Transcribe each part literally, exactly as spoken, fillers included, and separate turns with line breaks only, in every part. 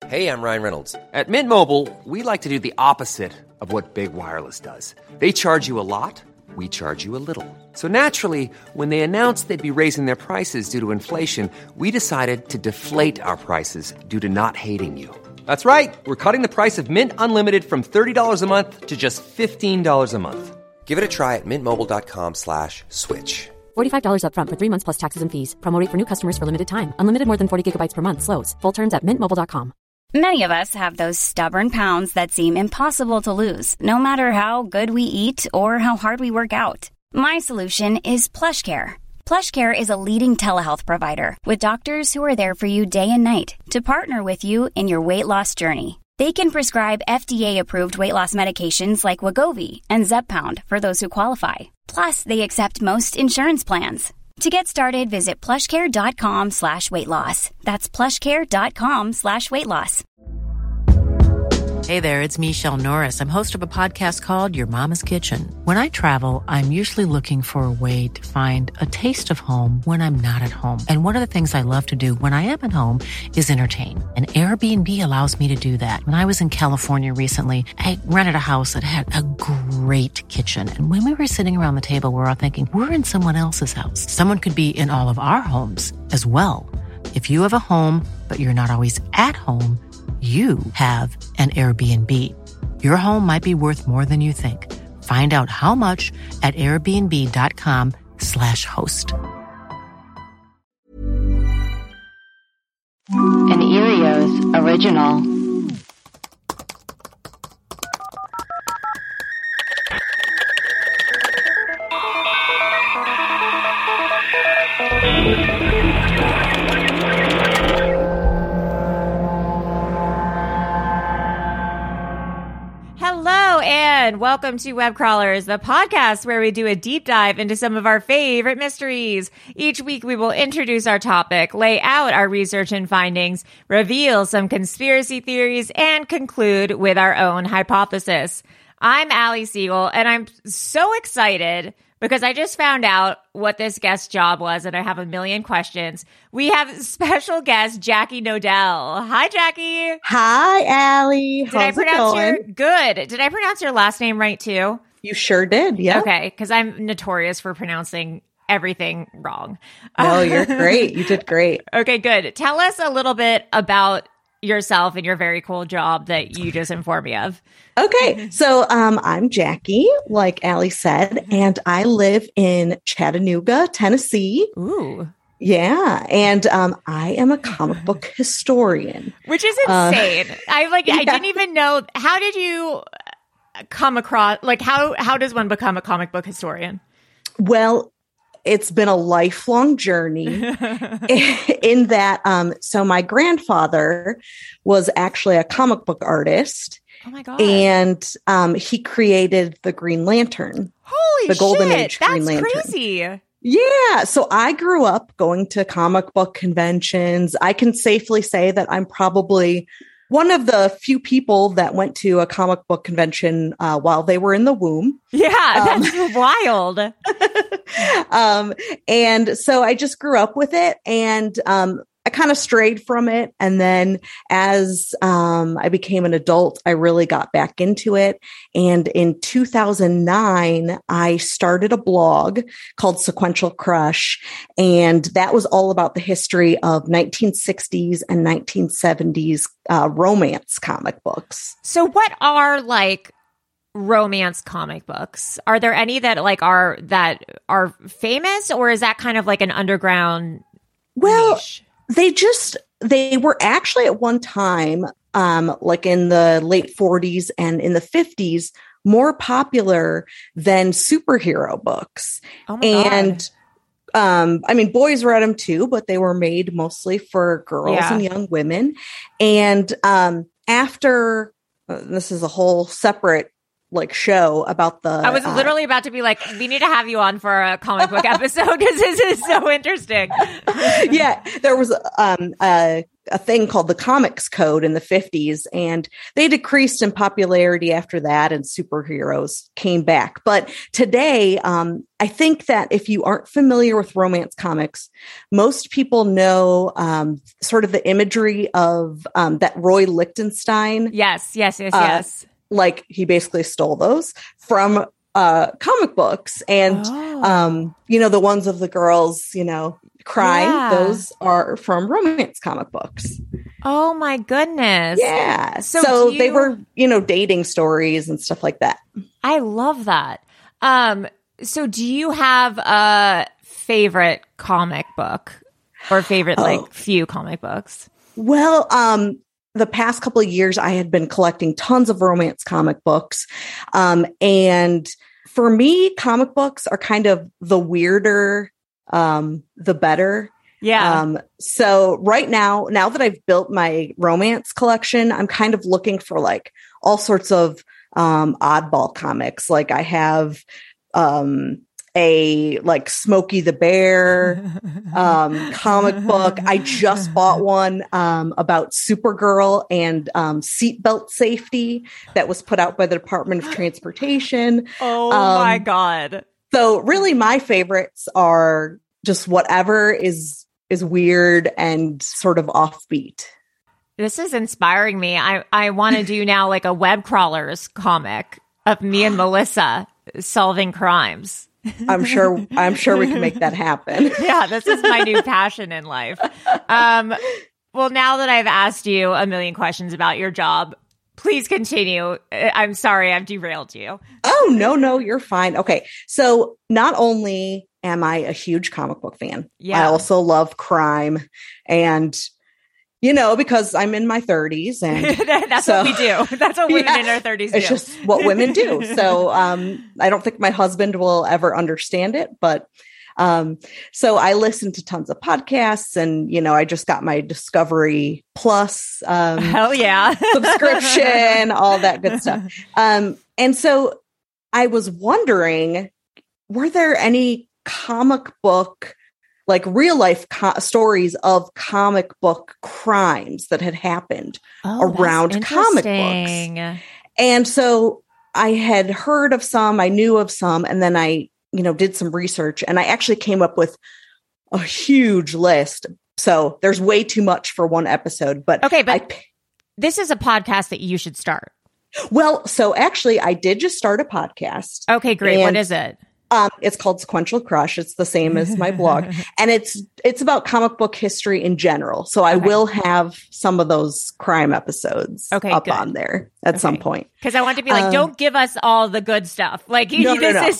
Hey, I'm Ryan Reynolds. At Mint Mobile, we like to do the opposite of what Big Wireless does. They charge you a lot, we charge you a little. So naturally, when they announced they'd be raising their prices due to inflation, we decided to deflate our prices due to not hating you. That's right. We're cutting the price of Mint Unlimited from thirty dollars a month to just fifteen dollars a month. Give it a try at mintmobile.com slash switch.
forty-five dollars up front for three months plus taxes and fees. Promo rate for new customers for limited time. Unlimited more than forty gigabytes per month slows. Full terms at mint mobile dot com.
Many of us have those stubborn pounds that seem impossible to lose, no matter how good we eat or how hard we work out. My solution is PlushCare. PlushCare is a leading telehealth provider with doctors who are there for you day and night to partner with you in your weight loss journey. They can prescribe F D A-approved weight loss medications like Wegovy and Zepbound for those who qualify. Plus, they accept most insurance plans. To get started, visit plushcare.com slash weight loss. That's plushcare.com slash weight loss.
Hey there, it's Michelle Norris. I'm host of a podcast called Your Mama's Kitchen. When I travel, I'm usually looking for a way to find a taste of home when I'm not at home. And one of the things I love to do when I am at home is entertain. And Airbnb allows me to do that. When I was in California recently, I rented a house that had a great kitchen. And when we were sitting around the table, we were all thinking, we're in someone else's house. Someone could be in all of our homes as well. If you have a home, but you're not always at home, you have an Airbnb. Your home might be worth more than you think. Find out how much at airbnb.com slash host.
An Erios original.
Hello and welcome to Web Crawlers, the podcast where we do a deep dive into some of our favorite mysteries. Each week we will introduce our topic, lay out our research and findings, reveal some conspiracy theories, and conclude with our own hypothesis. I'm Allie Siegel, and I'm so excited because I just found out what this guest's job was, and I have a million questions. We have special guest Jackie Nodell. Hi, Jackie.
Hi, Allie.
Did
How's
I pronounce
it going?
your good? Did I pronounce your last name right too?
You sure did. Yeah.
Okay, because I'm notorious for pronouncing everything wrong.
No, you're great. You did great.
Okay, good. Tell us a little bit about yourself and your very cool job that you just informed me of.
Okay. So um, I'm Jackie, like Allie said, and I live in Chattanooga, Tennessee.
Ooh.
Yeah. And um, I am a comic book historian.
Which is insane. Uh, I like,
yeah.
I didn't even know. How did you come across, like, how, how does one become a comic book historian?
Well, it's been a lifelong journey in that. Um, so my grandfather was actually a comic book artist.
Oh my God.
And um, he created the Green Lantern.
Holy
the
shit.
Golden Age
That's
Green Lantern.
Crazy.
Yeah. So I grew up going to comic book conventions. I can safely say that I'm probably one of the few people that went to a comic book convention uh, while they were in the womb.
Yeah, that's um, wild.
um, and so I just grew up with it, and um, I kind of strayed from it. And then as um, I became an adult, I really got back into it. And in two thousand nine, I started a blog called Sequential Crush. And that was all about the history of nineteen sixties and nineteen seventies uh, romance comic books.
So what are like romance comic books? Are there any that like are that are famous, or is that kind of like an underground
well,
niche?
They just, they were actually at one time, um, like in the late forties and in the fifties, more popular than superhero books.
Oh my
and,
God.
um, I mean, boys read them too, but they were made mostly for girls
Yeah.
and young women. And, um, after, uh, this is a whole separate like show about the
I was
uh,
literally about to be like, we need to have you on for a comic book episode because this is so interesting.
yeah, there was um, a a thing called the Comics Code in the fifties, and they decreased in popularity after that, and superheroes came back. But today, um, I think that if you aren't familiar with romance comics, most people know um, sort of the imagery of um, that Roy Lichtenstein.
Yes, yes, yes,
uh,
yes.
Like he basically stole those from uh, comic books, and
Oh.
um, you know, the ones of the girls, you know, crying.
Yeah.
Those are from romance comic books.
Oh my goodness.
Yeah.
So
So,
do
they
you-
were, you know, dating stories and stuff like that.
I love that. Um, so do you have a favorite comic book or favorite like
Oh.
few comic books?
Well, um, the past couple of years, I had been collecting tons of romance comic books. Um, and for me, comic books are kind of the weirder, um, the better.
Yeah.
Um, so right now, now that I've built my romance collection, I'm kind of looking for like all sorts of um, oddball comics. Like I have um, a like Smokey the Bear um, comic book. I just bought one um, about Supergirl and um, seatbelt safety that was put out by the Department of Transportation.
Oh
um,
my God.
So really my favorites are just whatever is is weird and sort of offbeat.
This is inspiring me. I, I want to do now like a web crawlers comic of me and Melissa solving crimes.
I'm sure I'm sure we can make that happen.
Yeah, this is my new passion in life. Um, well, now that I've asked you a million questions about your job, please continue. I- I'm sorry I've derailed you.
Oh, no, no, you're fine. Okay. So not only am I a huge comic book fan,
Yeah.
I also love crime. And, you know, because I'm in my thirties and
That's
so-
what we do. That's what women
Yeah.
in our thirties do.
it's just what women do. So um, I don't think my husband will ever understand it, but um, so I listen to tons of podcasts, and, you know, I just got my Discovery Plus um,
Hell yeah.
subscription, all that good stuff. Um, and so I was wondering, were there any comic book, like real life co- stories of comic book crimes that had happened
Oh, that's
around comic books?
interesting.
And so I had heard of some, I knew of some, and then I, you know, did some research, and I actually came up with a huge list. So there's way too much for one episode, but
Okay, but
I p-
this is a podcast that you should start.
well, so actually I did just start a podcast.
Okay, great. What
And-
is it?
Um, it's called Sequential Crush. It's the same as my blog, and it's it's about comic book history in general. So I
Okay.
will have some of those crime episodes
Okay,
up
good.
on there at some
Okay.
point.
Because I want to be like,
Um,
don't give us all the good stuff. Like, you,
No, no,
this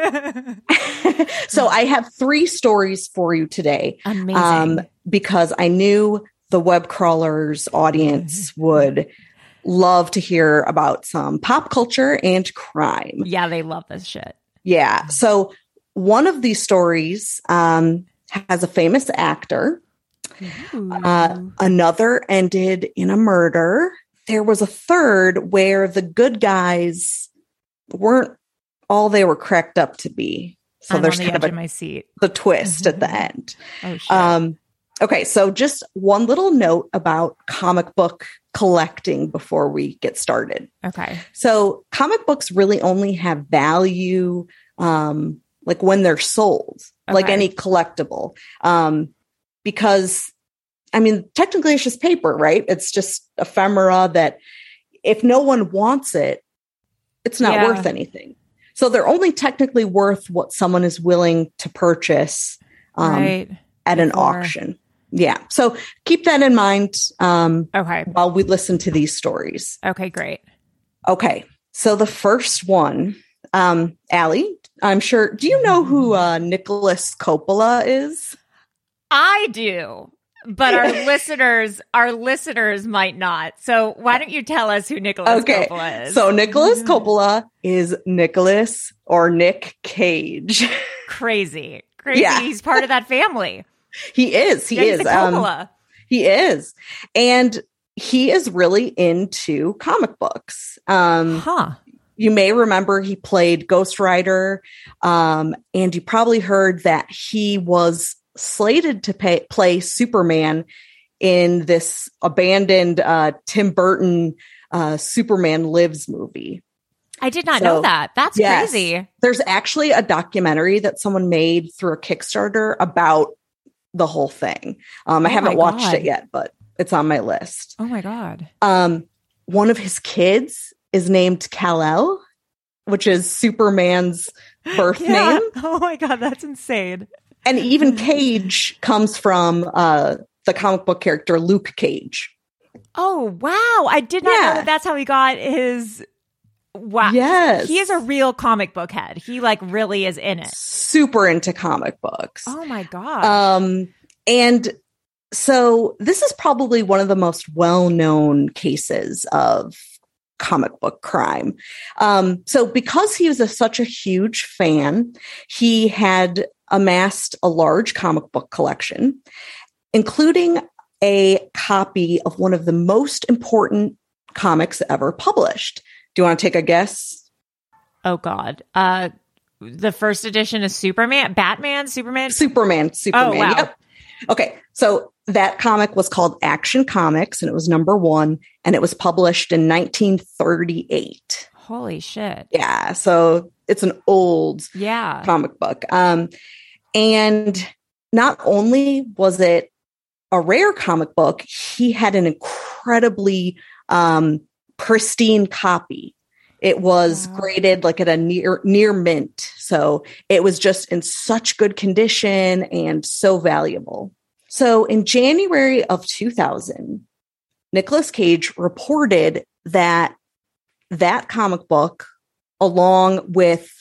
is
So I have three stories for you today.
amazing.
Um, because I knew the web crawlers audience would love to hear about some pop culture and crime.
yeah, they love this shit.
Yeah. So one of these stories um, has a famous actor. Uh, another ended in a murder. There was a third where the good guys weren't all they were cracked up to be. So
I'm
there's
on the
kind
edge
of
of
a,
my seat.
the twist at the end.
Oh shit.
Um, okay, so just one little note about comic book collecting before we get started.
okay.
So comic books really only have value um, like when they're sold, like
Okay.
any collectible. Um, because, I mean, technically it's just paper, right? It's just ephemera that if no one wants it, it's not
Yeah.
worth anything. So they're only technically worth what someone is willing to purchase um,
right.
at an
Before.
auction. Yeah. So keep that in mind um,
Okay.
while we listen to these stories.
Okay, great.
Okay. So the first one, um, Allie, I'm sure, do you know who uh, Nicholas Coppola is?
I do, but our listeners, our listeners might not. So why don't you tell us who Nicholas
Okay.
Coppola is?
So Nicholas Coppola is Nicholas or Nick Cage.
crazy, crazy.
Yeah.
He's part of that family.
He is. He
Yeah, he's
is.
a
Um,
Coppola.
he is. And he is really into comic books. Um,
huh.
You may remember he played Ghost Rider, um, and you probably heard that he was slated to pay, play Superman in this abandoned uh, Tim Burton uh, Superman Lives movie.
I did not
So,
know that. That's
yes,
crazy.
There's actually a documentary that someone made through a Kickstarter about the whole thing. Um, I
Oh
haven't
my
watched
God.
it yet, but it's on my list.
Oh my God.
Um, one of his kids is named Kal-El, which is Superman's birth
Yeah.
name.
Oh my God. That's insane.
And even Cage comes from uh, the comic book character Luke Cage.
Oh, wow. I did not know
Yeah.
that that's how he got his. Wow.
Yes.
He is a real comic book head. He like really is in it.
Super into comic books.
Oh my God.
Um, and so this is probably one of the most well-known cases of comic book crime. Um, so because he was a, such a huge fan, he had amassed a large comic book collection, including a copy of one of the most important comics ever published. Do you want to take a guess?
Oh God. Uh, the first edition of Superman, Batman, Superman.
Superman, Superman.
Oh, wow.
Yep. Okay. So that comic was called Action Comics and it was number one and it was published in nineteen thirty-eight.
Holy shit.
Yeah. So it's an old
Yeah.
comic book. Um, and not only was it a rare comic book, he had an incredibly um, pristine copy. It was
Wow.
graded like at a near near mint. So it was just in such good condition and so valuable. So in January of two thousand, Nicolas Cage reported that that comic book, along with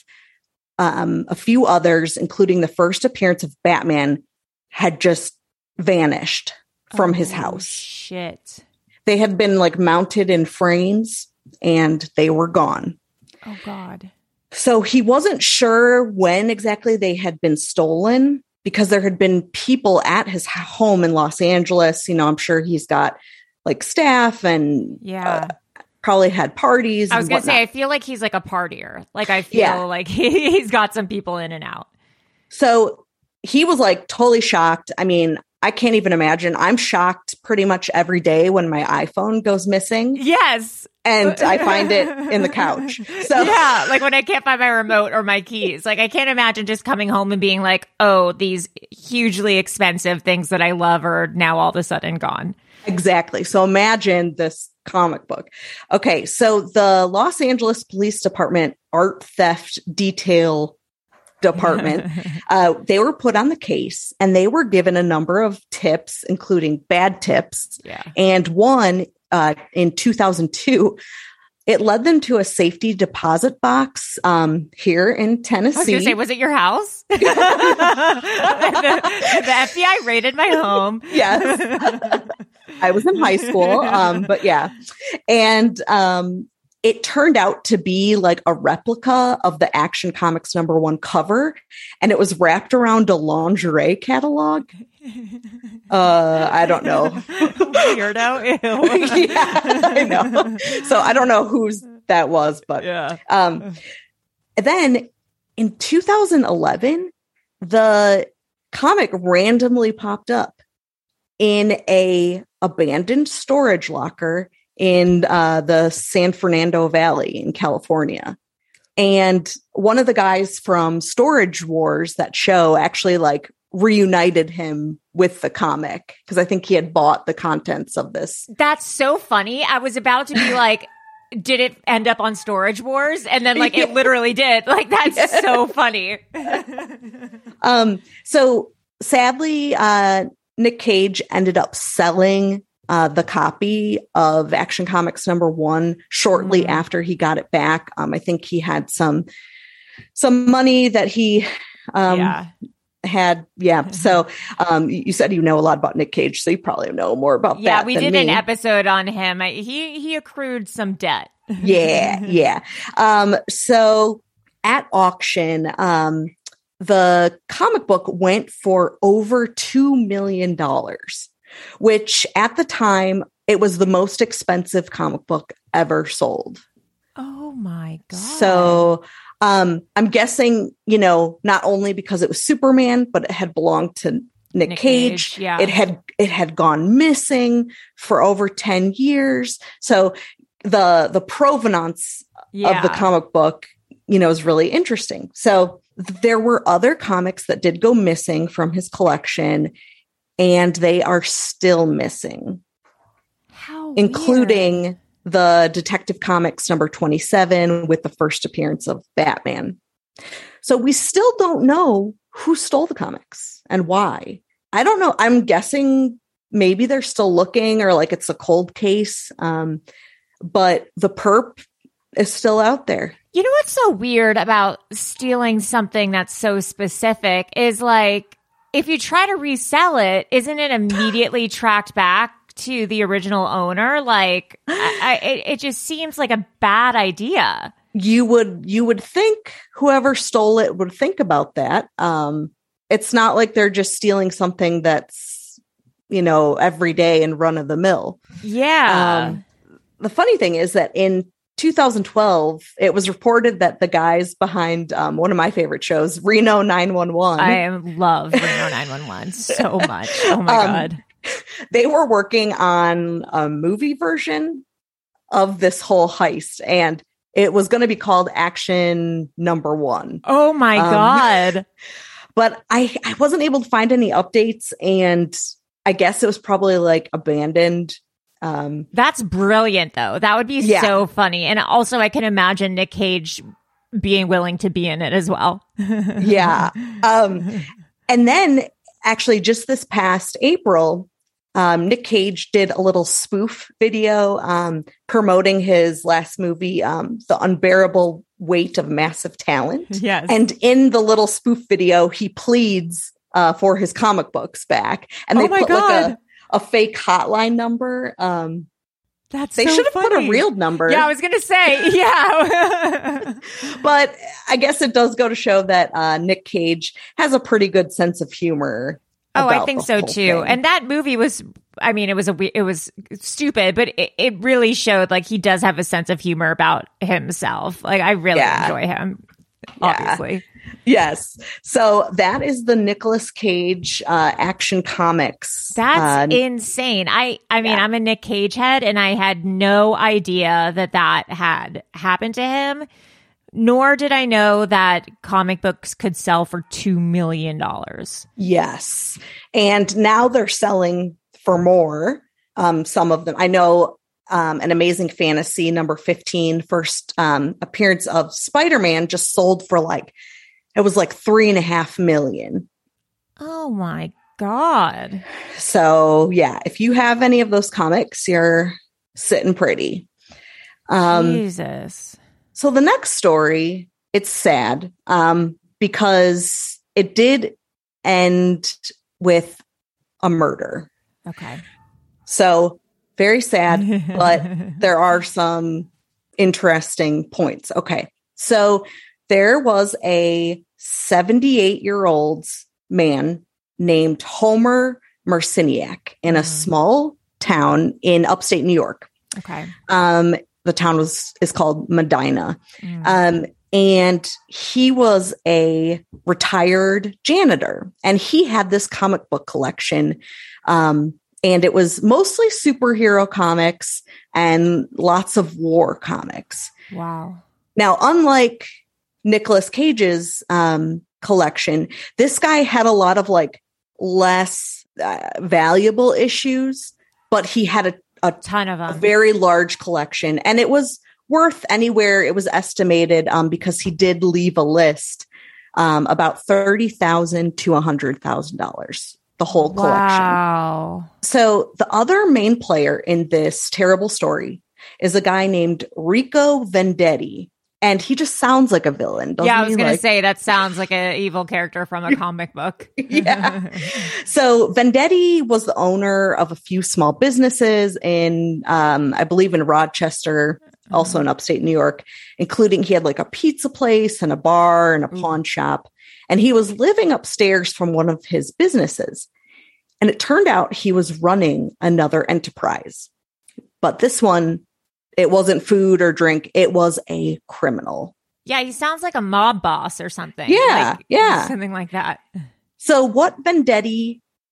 um, a few others, including the first appearance of Batman, had just vanished from his
Oh,
house.
Shit.
They had been like mounted in frames and they were gone.
Oh God.
So he wasn't sure when exactly they had been stolen because there had been people at his home in Los Angeles. You know, I'm sure he's got like staff and
Yeah.
uh, probably had parties.
I was
and
going to say, I
whatnot.
feel like he's like a partier. Like I feel
Yeah.
like he, he's got some people in and out.
So he was like totally shocked. I mean, I can't even imagine. I'm shocked pretty much every day when my iPhone goes missing
Yes.
and I find it in the couch. So
Yeah, like when I can't find my remote or my keys. Like I can't imagine just coming home and being like, oh, these hugely expensive things that I love are now all of a sudden gone.
exactly. So imagine this comic book. Okay. So the Los Angeles Police Department art theft detail department, uh, they were put on the case and they were given a number of tips, including bad tips.
Yeah.
And one uh, in two thousand two, it led them to a safety deposit box um, here in
I was
Tennessee.
going to say, was it your house? the, the F B I raided my home.
Yes. I was in high school. Um, but yeah. And um, it turned out to be like a replica of the Action Comics number one cover. And it was wrapped around a lingerie catalog. Uh, I don't know.
Weirdo. Ew.
Yeah, I know. So I don't know whose that was, but
Yeah.
um, then in two thousand eleven, the comic randomly popped up in a abandoned storage locker in uh, the San Fernando Valley in California. And one of the guys from Storage Wars, that show, actually like reunited him with the comic because I think he had bought the contents of this.
That's so funny. I was about to be like, did it end up on Storage Wars? And then like it literally did. Like that's
Yeah.
so funny.
Um, so sadly, uh, Nick Cage ended up selling uh, the copy of Action Comics number one shortly
Mm.
after he got it back. Um, I think he had some some money that he um,
Yeah.
had. Yeah. So um, you you said you know a lot about Nick Cage, so you probably know more about
Yeah,
that.
we
than
did
me.
an episode on him. I, he he accrued some debt.
Yeah, yeah. Um, so at auction, um, the comic book went for over two million dollars, which at the time, it was the most expensive comic book ever sold.
Oh my God.
So um, I'm guessing, you know, not only because it was Superman, but it had belonged to Nick,
Nick
Cage.
Cage, yeah.
It had it had gone missing for over ten years. So the the provenance
Yeah.
of the comic book, you know, is really interesting. So there were other comics that did go missing from his collection, and they are still missing,
How
including
weird.
the Detective Comics number twenty-seven with the first appearance of Batman. So we still don't know who stole the comics and why. I don't know. I'm guessing maybe they're still looking, or like it's a cold case. Um, but the perp is still out there.
You know what's so weird about stealing something that's so specific is like, if you try to resell it, isn't it immediately tracked back to the original owner? Like, I, I, it, it just seems like a bad idea.
You would you would think whoever stole it would think about that. Um, it's not like they're just stealing something that's, you know, every day and run of the mill.
Yeah.
Um, the funny thing is that in two thousand twelve, it was reported that the guys behind um, one of my favorite shows, Reno nine one one.
I love Reno nine one one so much. Oh my
um,
God.
They were working on a movie version of this whole heist, and it was going to be called Action Number One.
Oh my
um,
God.
But I, I wasn't able to find any updates, and I guess it was probably like abandoned. Um,
That's brilliant, though. That would be
Yeah.
so funny. And also, I can imagine Nick Cage being willing to be in it as well.
yeah. Um, and then actually just this past April, um, Nick Cage did a little spoof video um, promoting his last movie, um, The Unbearable Weight of Massive Talent.
Yes.
And in the little spoof video, he pleads uh, for his comic books back. And
Oh
they
my
put
God.
like a, a fake hotline number. Um,
That's
they
so
should have put
funny.
a real number.
Yeah, I was going to say, yeah.
But I guess it does go to show that uh, Nick Cage has a pretty good sense of humor.
Oh, I
about
think
the
so
whole
too.
thing.
And that movie was, I mean, it was a, we- it was stupid, but it, it really showed like he does have a sense of humor about himself. Like I really
Yeah.
enjoy him,
Yeah.
obviously.
Yes. So that is the Nicolas Cage uh, Action Comics.
That's
Uh,
insane. I, I mean,
yeah.
I'm a Nick Cage head and I had no idea that that had happened to him. Nor did I know that comic books could sell for two million dollars.
yes. And now they're selling for more. Um, some of them. I know um, an Amazing Fantasy number fifteen, first um, appearance of Spider-Man, just sold for like, it was like three and a half million.
Oh my God.
So yeah, if you have any of those comics, you're sitting pretty. Um,
Jesus.
So the next story, it's sad um, because it did end with a murder.
Okay.
So very sad, but there are some interesting points. Okay. So there was a seventy-eight-year-old man named Homer Marciniak in a
Mhm.
small town in upstate New York.
Okay.
Um, the town was is called Medina.
Mm.
Um, and he was a retired janitor, and he had this comic book collection. Um, and it was mostly superhero comics and lots of war comics.
Wow.
Now, unlike Nicolas Cage's um, collection, this guy had a lot of like less uh, valuable issues, but he had a, a
Ton of
a
them.
very large collection, and it was worth anywhere, it was estimated um, because he did leave a list um, about thirty thousand to a hundred thousand dollars, the whole collection.
Wow.
So the other main player in this terrible story is a guy named Rico Vendetti, and he just sounds like a villain. Doesn't
Yeah, I was
he?
going to
Like-
say that sounds like an evil character from a comic book.
Yeah. So Vendetti was the owner of a few small businesses in, um, I believe, in Rochester, also in upstate New York, including he had like a pizza place and a bar and a pawn shop. And he was living upstairs from one of his businesses. And it turned out he was running another enterprise. But this one, it wasn't food or drink. It was a criminal.
Yeah, he sounds like a mob boss or something.
Yeah,
Like,
yeah.
Something like that.
So what Vendetti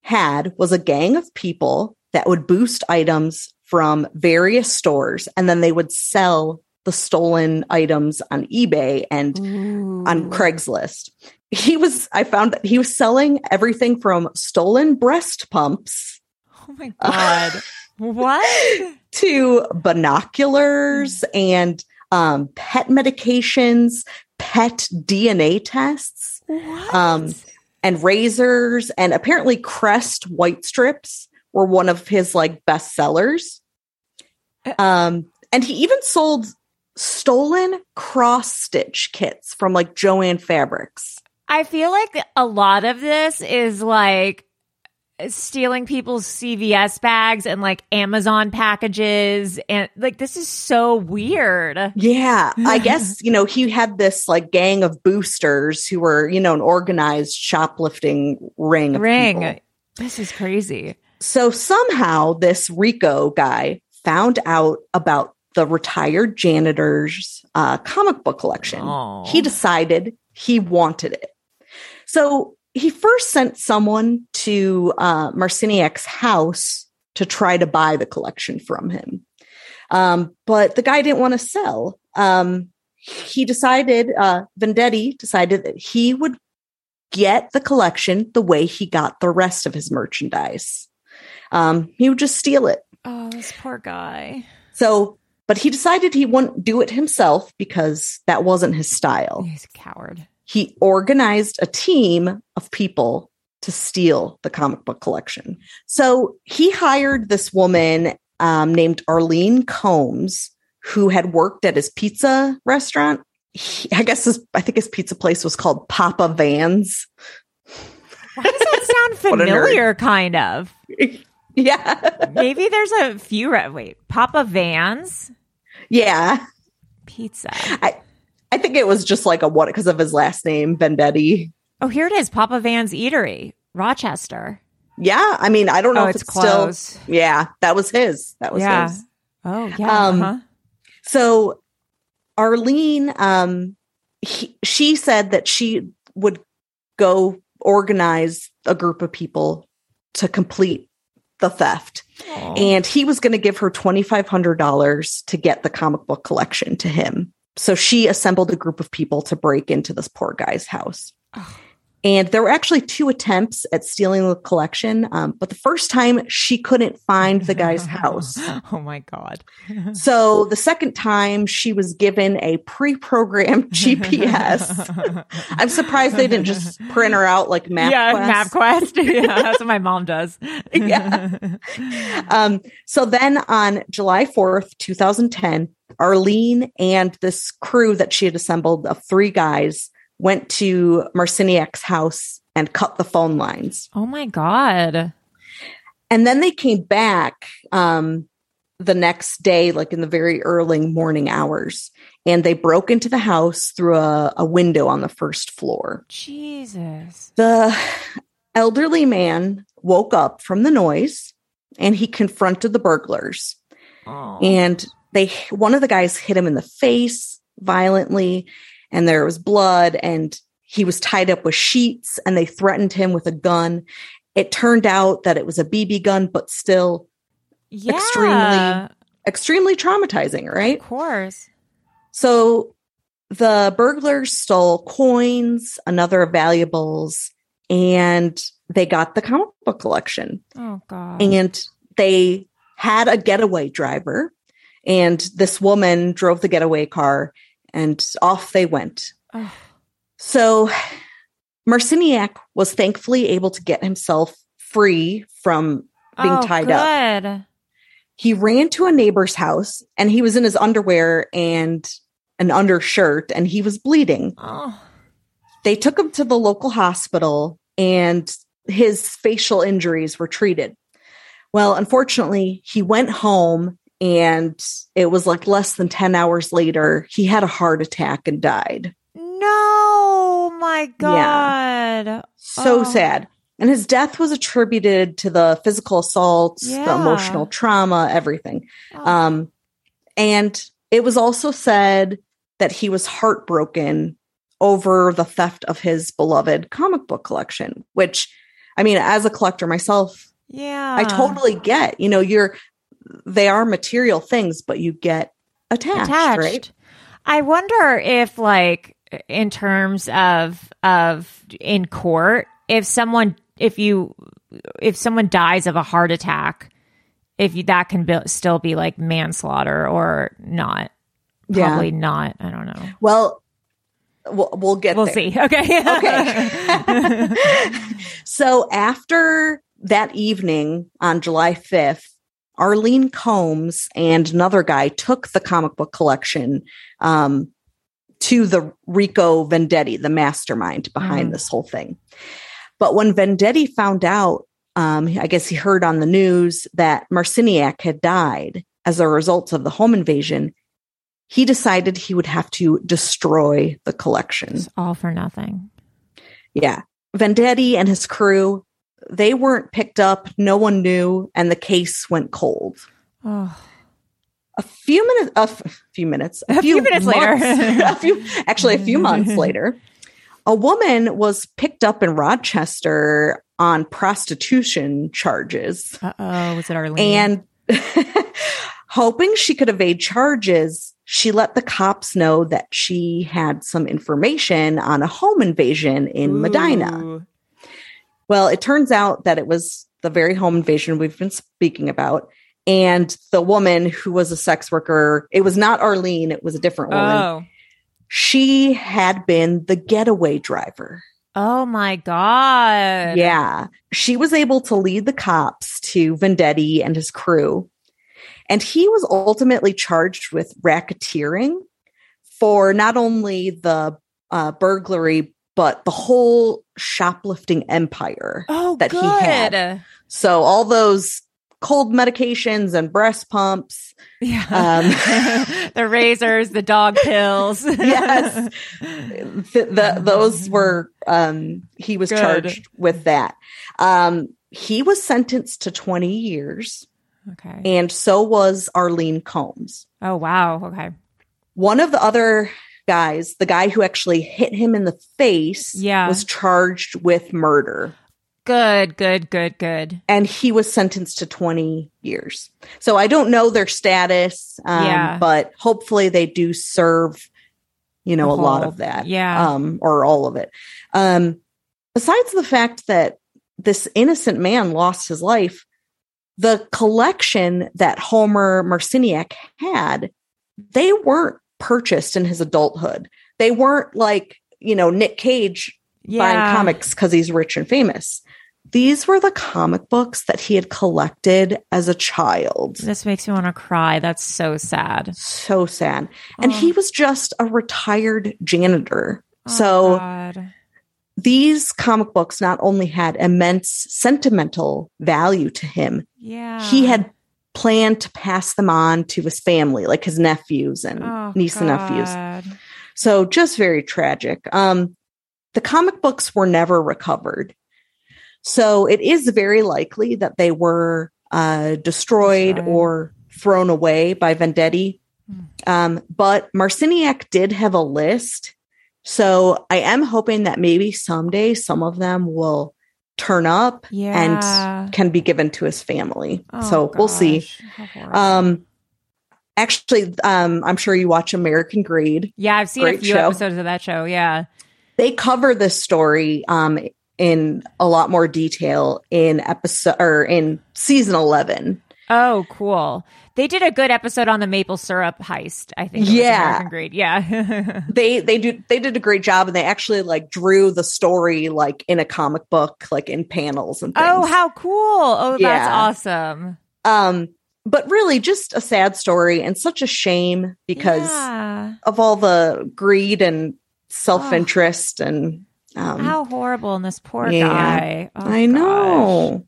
had was a gang of people that would boost items from various stores, and then they would sell the stolen items on eBay and Ooh. on Craigslist. He was, I found that he was selling everything from stolen breast pumps.
Oh my God. Uh, what?
To binoculars and um, pet medications, pet D N A tests,
what?
Um, and razors. And apparently Crest white strips were one of his like best sellers. Um, and he even sold stolen cross stitch kits from like Joann Fabrics.
I feel like a lot of this is like stealing people's C V S bags and like Amazon packages. And like, this is so weird.
Yeah. I guess, you know, he had this like gang of boosters who were, you know, an organized shoplifting ring. Of
ring.
People.
This is crazy.
So somehow this Rico guy found out about the retired janitor's uh, comic book collection.
Oh.
He decided he wanted it. So he first sent someone to uh, Marciniak's house to try to buy the collection from him. Um, but the guy didn't want to sell. Um, he decided, uh, Vendetti decided that he would get the collection the way he got the rest of his merchandise. Um, he would just steal it.
Oh, this poor guy.
So, but he decided he wouldn't do it himself because that wasn't his style.
He's a coward.
He organized a team of people to steal the comic book collection. So he hired this woman um, named Arlene Combs, who had worked at his pizza restaurant. He, I guess his, I think his pizza place was called Papa Van's.
Why does that sound familiar, kind of?
Yeah.
Maybe there's a few. Re- Wait, Papa Van's?
Yeah.
Pizza.
I, I think it was just like a what because of his last name, Vendetti.
Oh, here it is. Papa Van's Eatery, Rochester.
Yeah. I mean, I don't know
oh,
if
it's,
it's
close.
still. Yeah. That was his. That was
yeah.
his.
Oh, yeah.
Um,
uh-huh.
So Arlene, um, he, she said that she would go organize a group of people to complete the theft. Aww. And he was going to give her twenty-five hundred dollars to get the comic book collection to him. So she assembled a group of people to break into this poor guy's house. Oh. And there were actually two attempts at stealing the collection. Um, but the first time she couldn't find the guy's house.
Oh my God.
So the second time she was given a pre-programmed G P S. I'm surprised they didn't just print her out like MapQuest.
Yeah, MapQuest. Yeah, that's what my mom does.
Yeah. Um, so then on July fourth, twenty ten, Arlene and this crew that she had assembled of three guys went to Marciniak's house and cut the phone lines.
Oh my God.
And then they came back um, the next day, like in the very early morning hours, and they broke into the house through a, a window on the first floor.
Jesus.
The elderly man woke up from the noise and he confronted the burglars. Oh. And they, one of the guys hit him in the face violently, and there was blood, and he was tied up with sheets, and they threatened him with a gun. It turned out that it was a B B gun, but still
yeah.
extremely, extremely traumatizing, right?
Of course.
So the burglars stole coins, another valuables, and they got the comic book collection.
Oh, God.
And they had a getaway driver, and this woman drove the getaway car, and off they went. Oh. So Marciniak was thankfully able to get himself free from being
oh,
tied
good.
up. He ran to a neighbor's house, and he was in his underwear and an undershirt, and he was bleeding.
Oh.
They took him to the local hospital, and his facial injuries were treated. Well, unfortunately, he went home, and it was like less than ten hours later, he had a heart attack and died.
No, my God.
Yeah. So
oh.
sad. And his death was attributed to the physical assaults,
yeah.
the emotional trauma, everything.
Oh.
Um, and it was also said that he was heartbroken over the theft of his beloved comic book collection, which, I mean, as a collector myself,
yeah,
I totally get, you know, you're, they are material things, but you get attached,
attached.
right?
I wonder if, like, in terms of, of in court, if someone, if you, if someone dies of a heart attack, if you, that can be, still be like manslaughter or not. Probably yeah. not. I don't know.
Well, we'll, we'll get
we'll
there.
see. Okay.
Okay. So after that evening on July fifth, Arlene Combs and another guy took the comic book collection um, to the Rico Vendetti, the mastermind behind mm. this whole thing. But when Vendetti found out, um, I guess he heard on the news that Marciniak had died as a result of the home invasion, he decided he would have to destroy the collection.
It's all for nothing.
Yeah. Vendetti and his crew, they weren't picked up. No one knew. And the case went cold.
Oh.
A few minutes, a f- few minutes,
a, a few, few minutes
months,
later,
a few, actually a few months later, a woman was picked up in Rochester on prostitution charges.
Uh-oh. Was it Arlene?
And hoping she could evade charges, she let the cops know that she had some information on a home invasion in Ooh. Medina. Well, it turns out that it was the very home invasion we've been speaking about. And the woman who was a sex worker, it was not Arlene, it was a different woman.
Oh.
She had been the getaway driver.
Oh my God.
Yeah. She was able to lead the cops to Vendetti and his crew. And he was ultimately charged with racketeering for not only the uh, burglary, but the whole shoplifting empire
oh,
that
good.
he had. So all those cold medications and breast pumps.
Yeah. Um, the razors, the dog pills.
Yes. The, the, those were, um, he was good. charged with that. Um, he was sentenced to twenty years.
Okay.
And so was Arlene Combs.
Oh, wow. Okay.
One of the other guys, the guy who actually hit him in the face,
yeah.
was charged with murder.
Good, good, good, good.
And he was sentenced to twenty years. So I don't know their status, um, yeah. but hopefully they do serve, you know, a, a lot of that.
Yeah.
Um, or all of it. Um, besides the fact that this innocent man lost his life, the collection that Homer Marciniak had, they weren't purchased in his adulthood. They weren't like, you know, Nick Cage yeah. buying comics because he's rich and famous. These were the comic books that he had collected as a child.
This makes me want to cry. That's so sad.
So sad. And oh. he was just a retired janitor.
Oh,
so
God.
These comic books not only had immense sentimental value to him,
yeah.
he had planned to pass them on to his family, like his nephews and
oh,
niece
God.
and nephews. So just very tragic. Um, the comic books were never recovered. So it is very likely that they were uh, destroyed right. or thrown away by Vendetti. Hmm. Um, but Marciniak did have a list. So I am hoping that maybe someday some of them will turn up
yeah.
and can be given to his family.
Oh,
so
gosh.
we'll see. Um, actually, um, I'm sure you watch American Greed.
Yeah, I've seen
Great
a few
show.
episodes of that show. Yeah.
They cover this story um, in a lot more detail in episode or in season eleven.
Oh, cool. They did a good episode on the maple syrup heist, I think. It
yeah.
was American Greed. Yeah.
they they do they did a great job, and they actually like drew the story like in a comic book, like in panels and things.
Oh, how cool. Oh,
yeah.
that's awesome.
Um, but really just a sad story and such a shame because
yeah.
of all the greed and self-interest oh. and um,
how horrible. And this poor
yeah,
guy. Oh,
I know.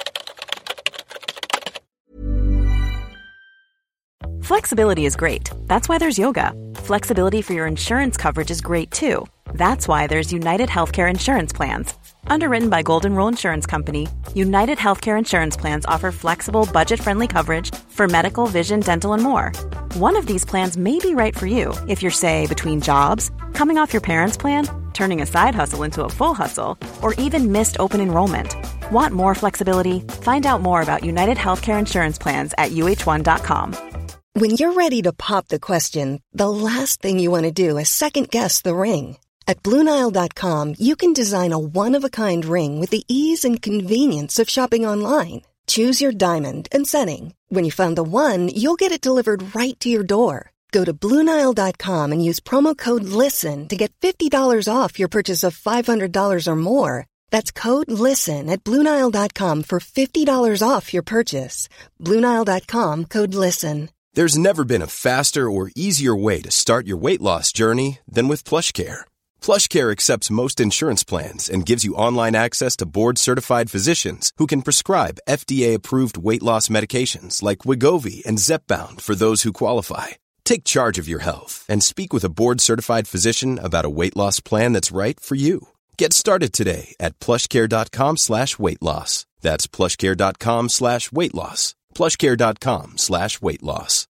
Flexibility is great. That's why there's yoga. Flexibility for your insurance coverage is great too. That's why there's United Healthcare Insurance Plans. Underwritten by Golden Rule Insurance Company, United Healthcare Insurance Plans offer flexible, budget-friendly coverage for medical, vision, dental, and more. One of these plans may be right for you if you're, say, between jobs, coming off your parents' plan, turning a side hustle into a full hustle, or even missed open enrollment. Want more flexibility? Find out more about United Healthcare Insurance Plans at U H one dot com.
When you're ready to pop the question, the last thing you want to do is second-guess the ring. At Blue Nile dot com, you can design a one-of-a-kind ring with the ease and convenience of shopping online. Choose your diamond and setting. When you find the one, you'll get it delivered right to your door. Go to Blue Nile dot com and use promo code LISTEN to get fifty dollars off your purchase of five hundred dollars or more. That's code LISTEN at Blue Nile dot com for fifty dollars off your purchase. Blue Nile dot com, code LISTEN.
There's never been a faster or easier way to start your weight loss journey than with PlushCare. PlushCare accepts most insurance plans and gives you online access to board-certified physicians who can prescribe F D A-approved weight loss medications like Wegovy and Zepbound for those who qualify. Take charge of your health and speak with a board-certified physician about a weight loss plan that's right for you. Get started today at plushcare.com slash weight loss. That's plushcare.com slash weight loss. plushcare.com slash weight loss.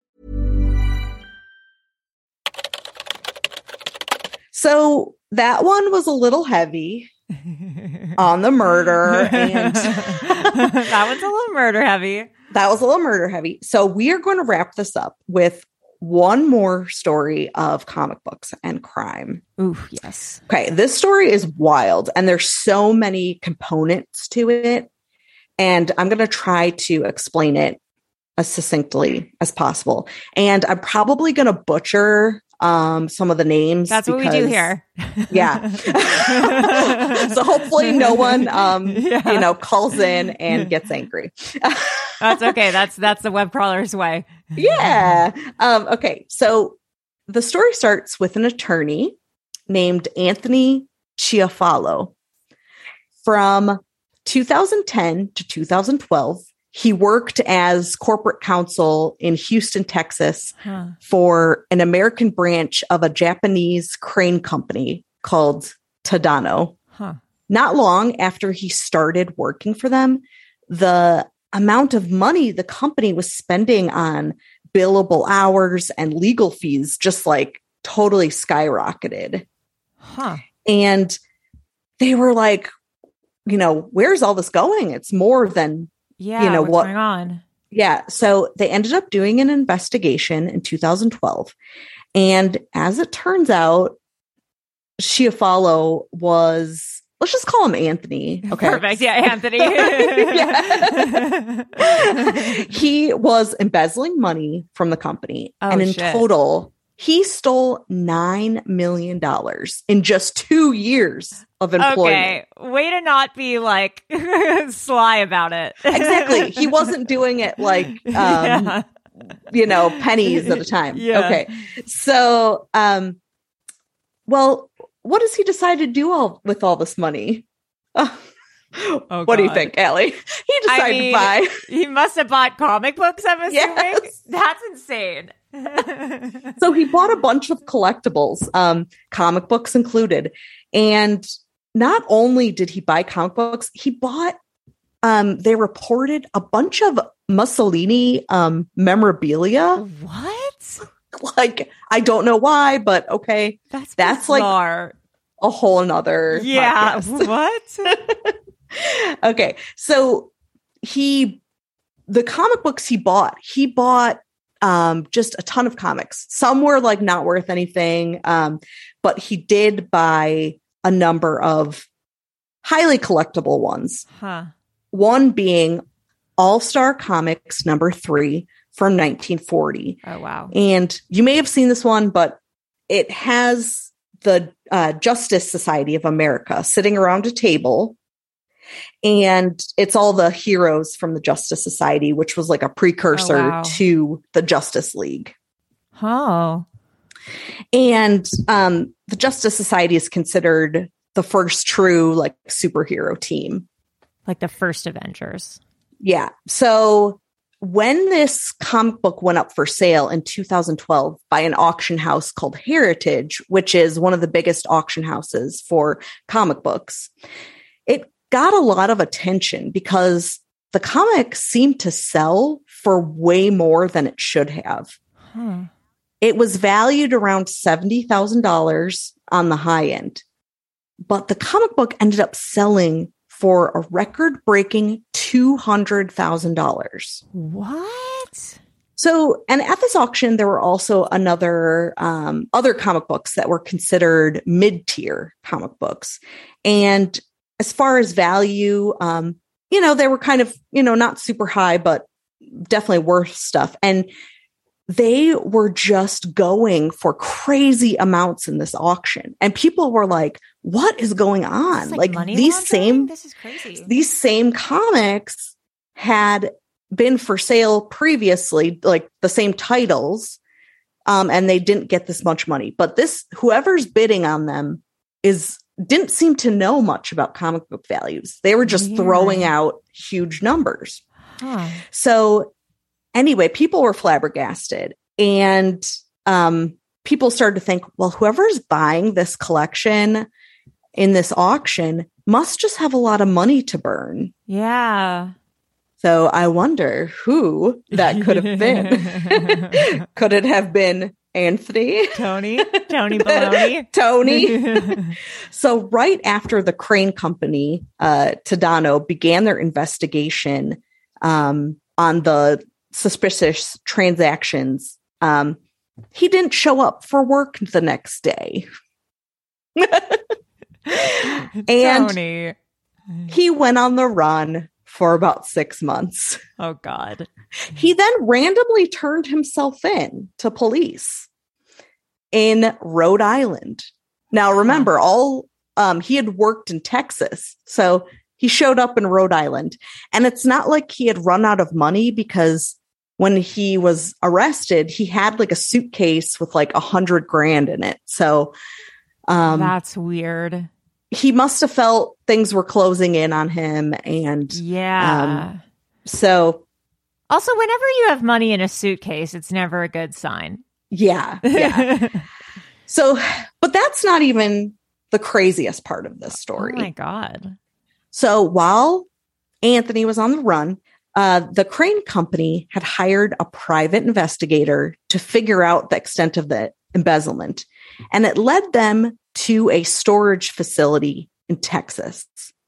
So that one was a little heavy on the murder. And
that one's a little murder heavy.
That was a little murder heavy. So we are going to wrap this up with one more story of comic books and crime.
Ooh, yes.
Okay, this story is wild, and there's so many components to it, and I'm going to try to explain it as succinctly as possible. And I'm probably going to butcher um, some of the names.
That's because, what we do here.
Yeah. So hopefully no one, um, yeah. you know, calls in and gets angry.
That's okay. That's that's the web crawler's way.
Yeah. Um, okay. So the story starts with an attorney named Anthony Chiafalo. From two thousand ten to two thousand twelve, he worked as corporate counsel in Houston, Texas, huh. for an American branch of a Japanese crane company called Tadano.
Huh.
Not long after he started working for them, the amount of money the company was spending on billable hours and legal fees just like totally skyrocketed.
Huh.
And they were like, you know, where's all this going? It's more than,
yeah,
you know,
what's
what
going on.
Yeah. So they ended up doing an investigation in two thousand twelve. And as it turns out, Chiafalo was, let's just call him Anthony. Okay.
Perfect. Yeah, Anthony.
He was embezzling money from the company.
Oh,
and in
shit.
total, he stole nine million dollars in just two years of employment.
Okay. Way to not be like sly about it.
Exactly. He wasn't doing it like, um, yeah. you know, pennies at a time.
Yeah.
Okay. So, um, well, what does he decide to do all with all this money? Oh,
oh,
what do you think, Allie? He decided
I mean,
to buy.
He must have bought comic books, I'm assuming.
Yes.
That's insane.
So he bought a bunch of collectibles, um, comic books included. And not only did he buy comic books, he bought, um, they reported a bunch of Mussolini um, memorabilia.
What?
Like, I don't know why, but okay.
That's,
that's
bizarre.
Like a whole nother.
Yeah.
Podcast.
What?
Okay. So he, the comic books he bought, he bought um, just a ton of comics. Some were like not worth anything. Um, but he did buy a number of highly collectible ones.
Huh.
One being All-Star Comics number three from nineteen forty.
Oh, wow.
And you may have seen this one, but it has the uh, Justice Society of America sitting around a table. And it's all the heroes from the Justice Society, which was like a precursor
oh, wow.
to the Justice League.
Oh.
And um, the Justice Society is considered the first true like superhero team.
Like the first Avengers.
Yeah. So when this comic book went up for sale in two thousand twelve by an auction house called Heritage, which is one of the biggest auction houses for comic books, it got a lot of attention because the comic seemed to sell for way more than it should have.
Huh.
It was valued around seventy thousand dollars on the high end, but the comic book ended up selling for a record-breaking two hundred thousand dollars.
What?
So, and at this auction, there were also another um, other comic books that were considered mid-tier comic books. And as far as value, um, you know, they were kind of, you know, not super high, but definitely worth stuff. And they were just going for crazy amounts in this auction. And people were like, what is going on?
Like,
like these
laundering?
same,
this is crazy.
These same comics had been for sale previously, like the same titles, um, and they didn't get this much money. But this, whoever's bidding on them is didn't seem to know much about comic book values. They were just yeah. throwing out huge numbers. Huh. So anyway, people were flabbergasted, and um, people started to think, well, whoever's buying this collection in this auction must just have a lot of money to burn.
Yeah.
So I wonder who that could have been. Could it have been Anthony?
Tony? Tony Baloney?
Tony. So right after the Crane Company, uh, Tadano, began their investigation um, on the suspicious transactions, um, he didn't show up for work the next day. And
Tony.
He went on the run for about six months.
Oh, God.
He then randomly turned himself in to police in Rhode Island. Now, remember, all um, he had worked in Texas, so he showed up in Rhode Island. And it's not like he had run out of money, because when he was arrested, he had like a suitcase with like a hundred grand in it. So um,
that's weird.
He must have felt things were closing in on him. And
yeah.
Um, so
also, whenever you have money in a suitcase, it's never a good sign.
Yeah. Yeah. So, but that's not even the craziest part of this story.
Oh my God.
So while Anthony was on the run, uh, the Crane Company had hired a private investigator to figure out the extent of the embezzlement. And it led them to a storage facility in Texas.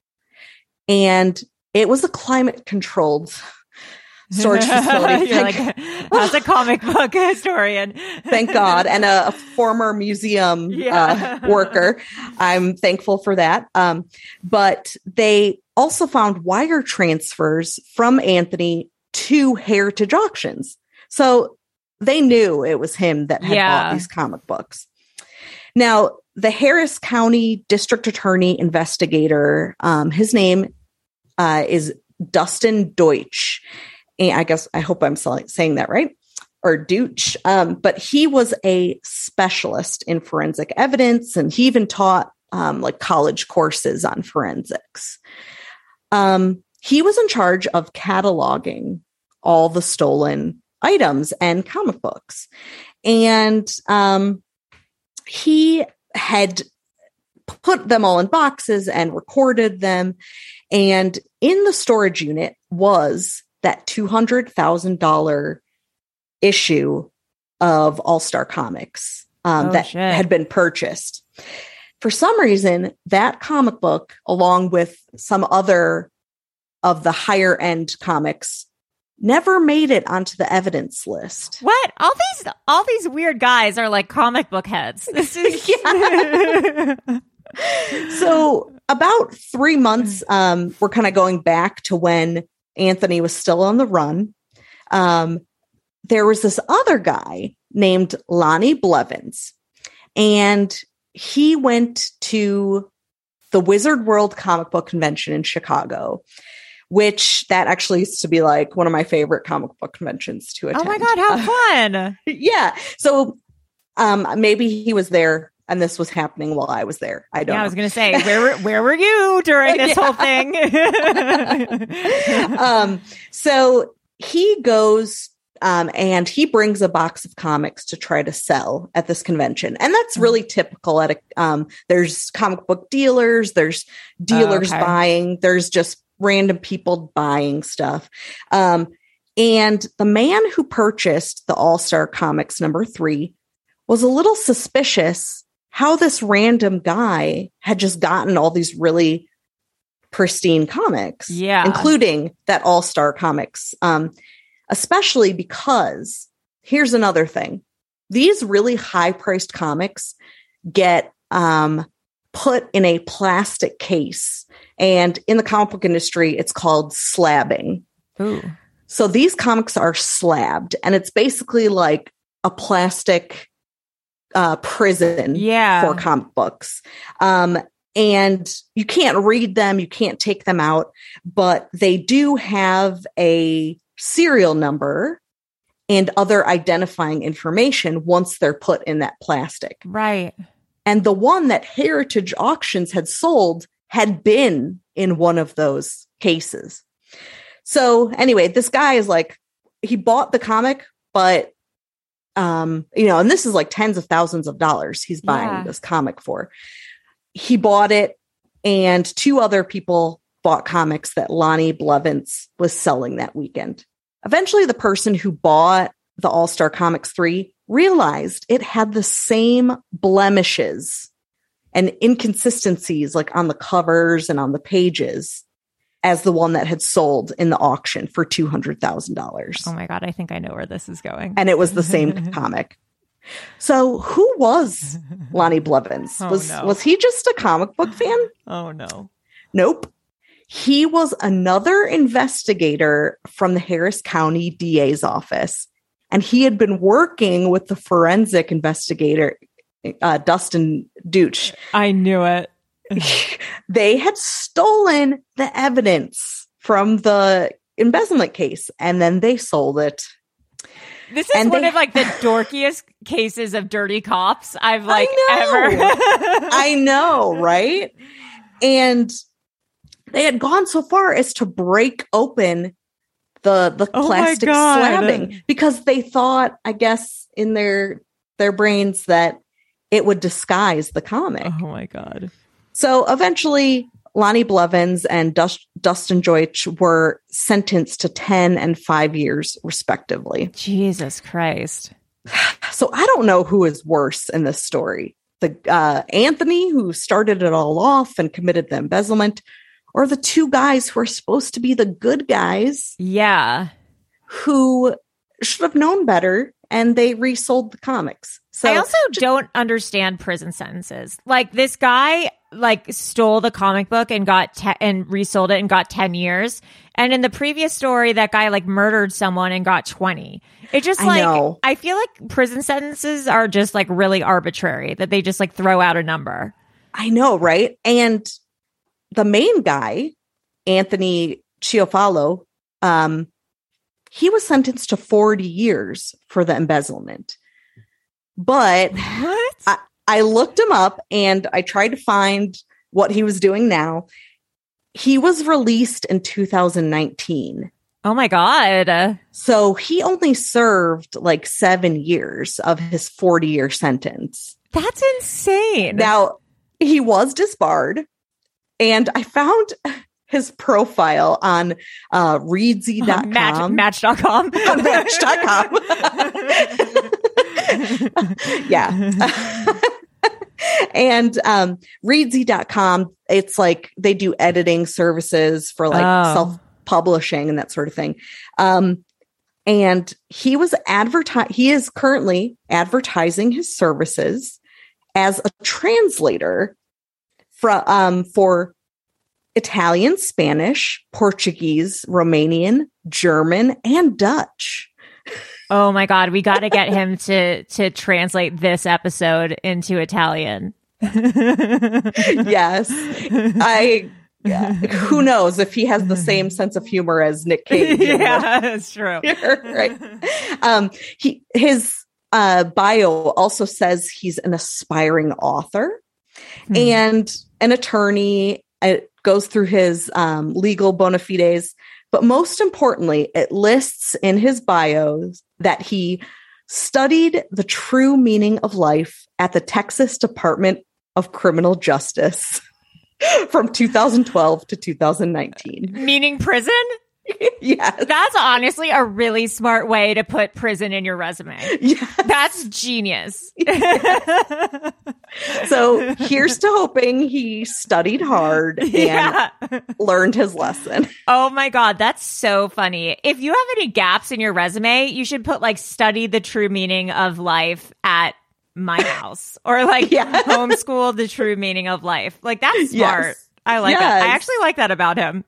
And it was a climate controlled storage facility.
You're like, that's a comic book historian.
Thank God. And a, a former museum yeah. uh, worker. I'm thankful for that. Um, but they also found wire transfers from Anthony to Heritage Auctions. So they knew it was him that had yeah. bought these comic books. Now, the Harris County District Attorney investigator, um, his name uh, is Dustin Deutsch. And I guess, I hope I'm saying that right, or Deutsch. Um, but he was a specialist in forensic evidence, and he even taught um, like college courses on forensics. Um, he was in charge of cataloging all the stolen items and comic books. And um, he had put them all in boxes and recorded them. And in the storage unit was that two hundred thousand dollars issue of All-Star Comics um,
oh,
that
shit.
had been purchased. For some reason, that comic book, along with some other of the higher end comics, never made it onto the evidence list.
What? All these all these weird guys are like comic book heads. This is
yeah. So about three months, um, we're kind of going back to when Anthony was still on the run. Um, there was this other guy named Lonnie Blevins, and he went to the Wizard World Comic Book Convention in Chicago, which that actually used to be like one of my favorite comic book conventions to attend.
Oh my God, how fun.
Uh, yeah. So um, maybe he was there and this was happening while I was there. I don't
yeah,
know.
I was going to say, where were, where were you during this whole thing?
um, so he goes um, and he brings a box of comics to try to sell at this convention. And that's really typical at a, um, there's comic book dealers, there's dealers
oh, okay.
buying, there's just random people buying stuff. Um, and the man who purchased the All-Star Comics number three was a little suspicious how this random guy had just gotten all these really pristine comics,
yeah,
including that All-Star Comics, um, especially because here's another thing. These really high-priced comics get um, put in a plastic case. And in the comic book industry, it's called slabbing.
Ooh.
So these comics are slabbed, and it's basically like a plastic uh, prison
yeah.
for comic books. Um, and you can't read them. You can't take them out, but they do have a serial number and other identifying information once they're put in that plastic.
Right.
And the one that Heritage Auctions had sold had been in one of those cases. So anyway, this guy is like, he bought the comic, but, um, you know, and this is like tens of thousands of dollars he's buying
yeah.
this comic for. He bought it, and two other people bought comics that Lonnie Blevins was selling that weekend. Eventually, the person who bought the All-Star Comics three realized it had the same blemishes and inconsistencies, like on the covers and on the pages, as the one that had sold in the auction for two hundred thousand dollars.
Oh my God, I think I know where this is going.
And it was the same comic. So who was Lonnie Blevins?
Oh,
was
no.
was he just a comic book fan?
Oh, no.
Nope. He was another investigator from the Harris County D A's office. And he had been working with the forensic investigator, uh, Dustin Deutsch.
I knew it.
They had stolen the evidence from the embezzlement case, and then they sold it.
This is
and
one
they,
of like the dorkiest cases of dirty cops I've like
I
ever.
I know, right? And they had gone so far as to break open the the
oh
plastic slabbing because they thought, I guess, in their their brains that it would disguise the comic.
Oh my God.
So eventually, Lonnie Blevins and Dust, Dustin Deutsch were sentenced to ten and five years, respectively.
Jesus Christ.
So I don't know who is worse in this story. The uh, Anthony, who started it all off and committed the embezzlement, or the two guys who are supposed to be the good guys.
Yeah.
Who should have known better, and they resold the comics. So
I also just don't understand prison sentences. Like this guy like stole the comic book and got te- and resold it and got ten years. And in the previous story, that guy like murdered someone and got twenty. It just
I
like,
know.
I feel like prison sentences are just like really arbitrary, that they just like throw out a number.
I know, right? And the main guy, Anthony Chiafalo, um, he was sentenced to forty years for the embezzlement. But
what?
I, I looked him up and I tried to find what he was doing now. He was released in two thousand nineteen.
Oh my God.
So he only served like seven years of his forty year sentence.
That's insane.
Now, he was disbarred, and I found his profile on uh, Readsy dot com.
Match, match dot com.
On match dot com. Yeah. And um, Readsy dot com, it's like they do editing services for like
oh.
self-publishing and that sort of thing. Um, and he was adverti- he is currently advertising his services as a translator for, um, for Italian, Spanish, Portuguese, Romanian, German, and Dutch.
Oh my God, we got to get him to to translate this episode into Italian.
Yes. I yeah. Who knows if he has the same sense of humor as Nick Cage.
Yeah, that's true.
Right. Um he his uh bio also says he's an aspiring author hmm. and an attorney. It goes through his um legal bona fides. But most importantly, it lists in his bios that he studied the true meaning of life at the Texas Department of Criminal Justice from two thousand twelve to two thousand nineteen.
Meaning prison?
Yes.
That's honestly a really smart way to put prison in your resume.
Yes.
That's genius.
So here's to hoping he studied hard and
Yeah.
learned his lesson.
Oh my God, that's so funny. If you have any gaps in your resume, you should put like study the true meaning of life at my house or like
Yeah.
homeschool the true meaning of life. Like that's smart.
Yes.
I like
Yes.
that. I actually like that about him.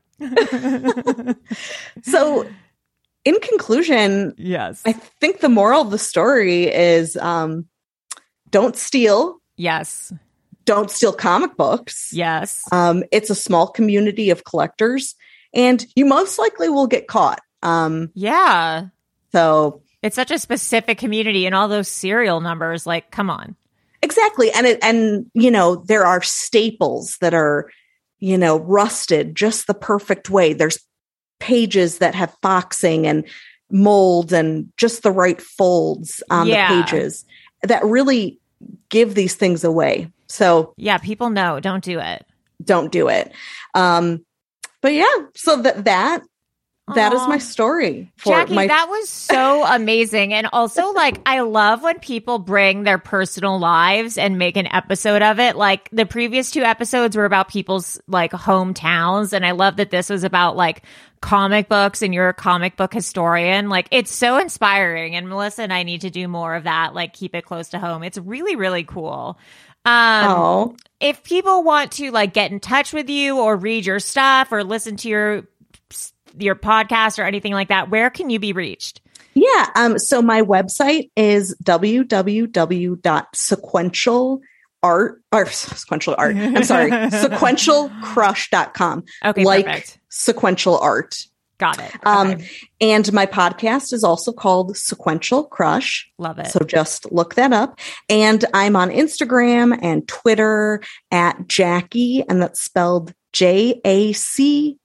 So in conclusion,
Yes.
I think the moral of the story is um, don't steal.
Yes.
Don't steal comic books.
Yes.
Um, it's a small community of collectors, and you most likely will get caught. Um,
Yeah.
so
It's such a specific community and all those serial numbers. Like, come on.
exactly, and it, and you know there are staples that are you know rusted just the perfect way. There's pages that have foxing and mold and just the right folds on
Yeah.
the pages that really give these things away. So
Yeah, people know. Don't do it.
don't do it. Um, but yeah, so that that that is
Aw.
my story. For
Jackie,
my
that was so amazing. And also, like, I love when people bring their personal lives and make an episode of it. Like, the previous two episodes were about people's, like, hometowns. And I love that this was about, like, comic books and you're a comic book historian. Like, it's so inspiring. And Melissa and I need to do more of that, like, keep it close to home. It's really, really cool. Um,
oh.
If people want to, like, get in touch with you or read your stuff or listen to your your podcast or anything like that, where can you be reached?
Yeah. Um, so my website is w w w dot sequential art or sequential art. I'm sorry, sequential crush dot com.
Okay,
like
perfect.
sequential art.
Got it.
Um,
Okay.
and my podcast is also called Sequential Crush.
Love it.
So just look that up. And I'm on Instagram and Twitter at Jackie, and that's spelled J A C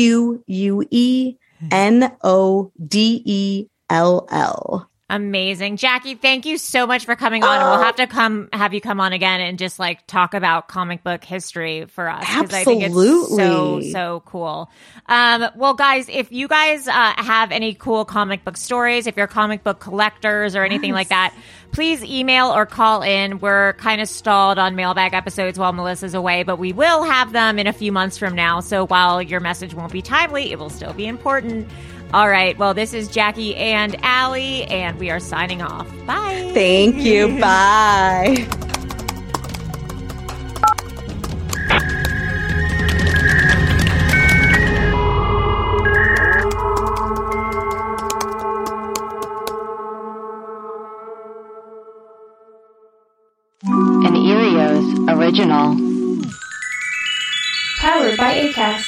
Q U E N O D E L L.
Amazing. Jackie, thank you so much for coming on. And we'll have to come have you come on again and just like talk about comic book history for us. Because I think it's so,
Absolutely.
so cool. Um, well, guys, if you guys uh, have any cool comic book stories, if you're comic book collectors or anything like that, please email or call in. We're kind of stalled on mailbag episodes while Melissa's away, but we will have them in a few months from now. So while your message won't be timely, it will still be important. All right. Well, this is Jackie and Allie, and we are signing off. Bye.
Thank you. Bye.
An Erios original.
Powered by Acast.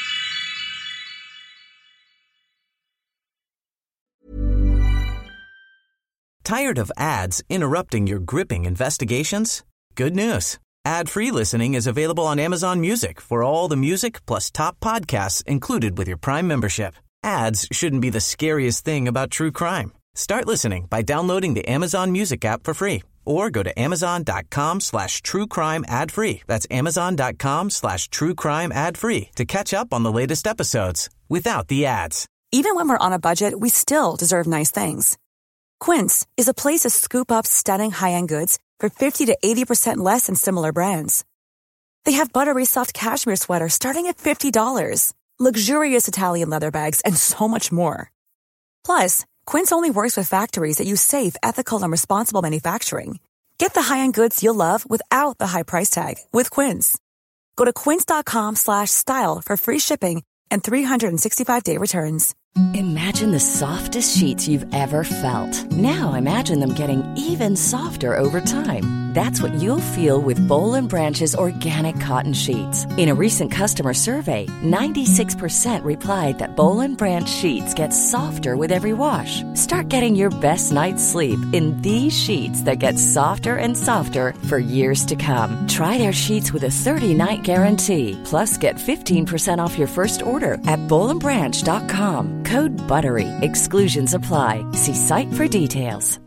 Tired of ads interrupting your gripping investigations? Good news. Ad-free listening is available on Amazon Music for all the music plus top podcasts included with your Prime membership. Ads shouldn't be the scariest thing about true crime. Start listening by downloading the Amazon Music app for free or go to amazon.com slash true crime ad free. That's amazon.com slash true crime ad free to catch up on the latest episodes without the ads.
Even when we're on a budget, we still deserve nice things. Quince is a place to scoop up stunning high-end goods for fifty to eighty percent less than similar brands. They have buttery soft cashmere sweaters starting at fifty dollars, luxurious Italian leather bags, and so much more. Plus, Quince only works with factories that use safe, ethical, and responsible manufacturing. Get the high-end goods you'll love without the high price tag with Quince. Go to quince.com slash style for free shipping and three sixty-five day returns.
Imagine the softest sheets you've ever felt. Now imagine them getting even softer over time. That's what you'll feel with Boll and Branch's organic cotton sheets. In a recent customer survey, ninety-six percent replied that Boll and Branch sheets get softer with every wash. Start getting your best night's sleep in these sheets that get softer and softer for years to come. Try their sheets with a thirty-night guarantee. Plus, get fifteen percent off your first order at boll and branch dot com. Code BUTTERY. Exclusions apply. See site for details.